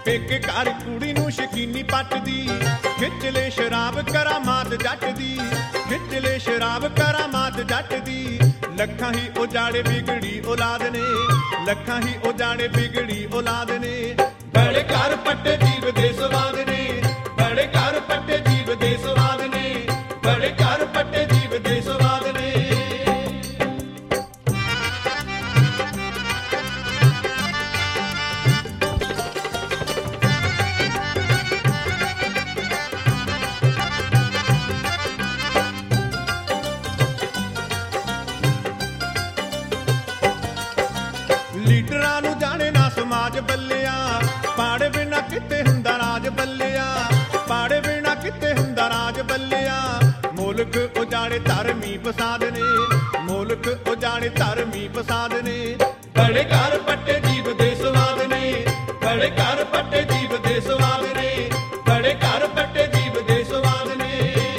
पेके घर कुड़ी नूं शकीनी पट दी, खिच ले शराब करामात जट दी, खिच ले शराब करामात जट दी। लखां ही उजाड़े बिगड़ी औलाद ने, लखां ही उजाड़े बिगड़ी औलाद ने। बड़े घर पट्टे जीव दे स्वाद ने, बड़े घर पट्टे जीव दे स्वाद ने, बड़े घर पट्टे जीव दे स्वाद ने। लीडरां नूं जाने ना समाज बल्लिया, पाड़े बिना किते हुंदा राज बल्लिया, पाड़े बिना किते हुंदा राज बल्लिया। मुल्क उजाड़े धर्मी फसाद ने, मुल्क उजाड़े धर्मी फसाद ने। बड़े घर पट्टे जीव दे स्वाद ने, बड़े घर पट्टे जीव दे स्वाद ने, बड़े घर पट्टे जीव दे स्वाद ने।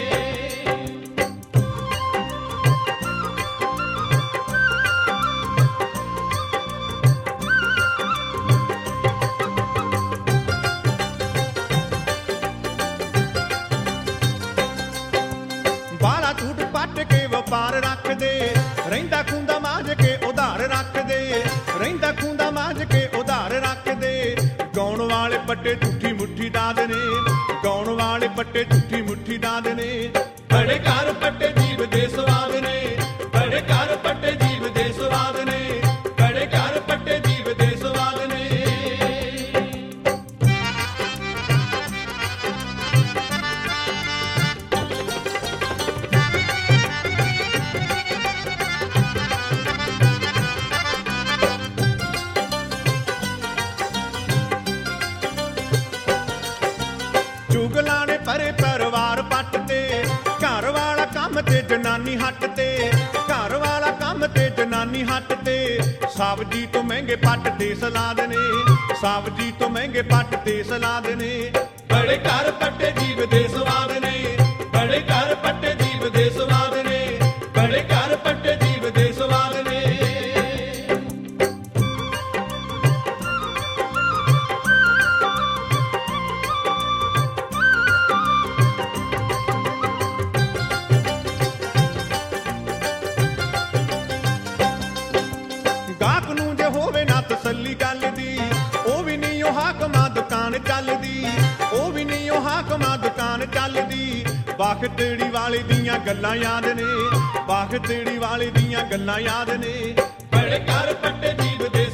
बाला झूठ पट के वपार रख दे, रहिंदा खूंदा मांझ के उधार रख दे, रहिंदा खूंदा मांझ के उधार रख दे। गाउण वाले पट्टे झूठी मुट्ठी दाद ने, गाउण वाले पट्टे झूठी मुट्ठी दाद ने। बड़े घर पट्टे जीव दे स्वाद ने, बड़े घर पट्टे जीव दे स्वाद ने, बड़े घर पट्टे जीव दे स्वाद ने। चुगलां ने परे परिवार पट ते, घर वाला कम ते जनानी हट ते, घर वाला कम ते जनानी हट ते। सब्जी तो महंगे पट ते सलाद ने, सब्जी तो महंगे पट ते सलाद ने। बड़े घर पट्टे जीव दे स्वाद ने, बड़े घर पट्टे जीव दे स्वाद ने, बड़े घर पट्टे जीव दे स्वाद ने। गाहक नूं जे होवे ना तसल्ली गल दी, ओ भी नहीं ओ हाकमां दुकान चलदी, ओ भी नहीं ओ हाकमां दुकान चलदी। बाख तेड़ी वाले दियां गल्लां याद ने, बाख तेड़ी वाले दियां गल्लां याद ने। बड़े घर पट्टे जीव दे